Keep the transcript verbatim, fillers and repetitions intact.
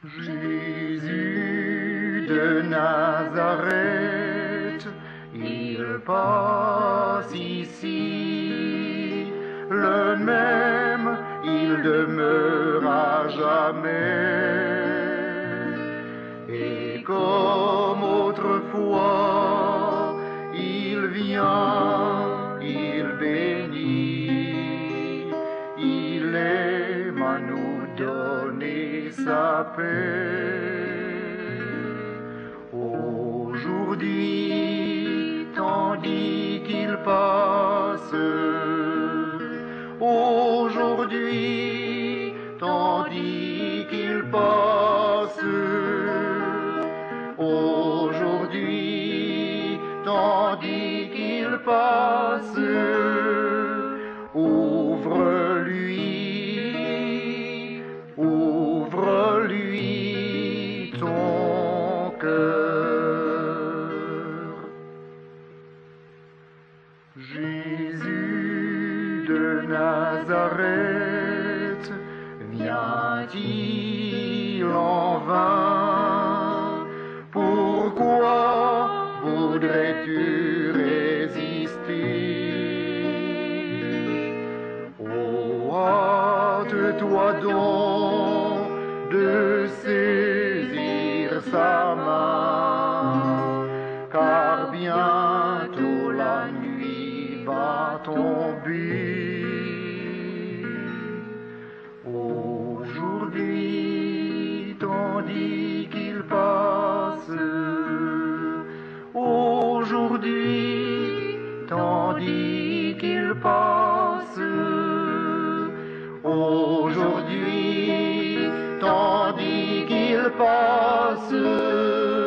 Jésus de Nazareth, il passe ici, le même, il demeure à jamais. Et comme autrefois, il vient, il bénit, il aime à nous donner sa paix. Aujourd'hui, tandis qu'il passe, aujourd'hui, tandis qu'il passe, aujourd'hui, tandis qu'il passe, ouvre-lui, ouvre-lui ton cœur. Jésus de Nazareth, vient-il en vain? Pourquoi voudrais-tu résister? Oh, hâte-toi donc de saisir sa main, car bientôt la nuit va tomber. Aujourd'hui, tandis qu'il passe, aujourd'hui, tandis qu'il passe, aujourd'hui, tandis qu'il passe.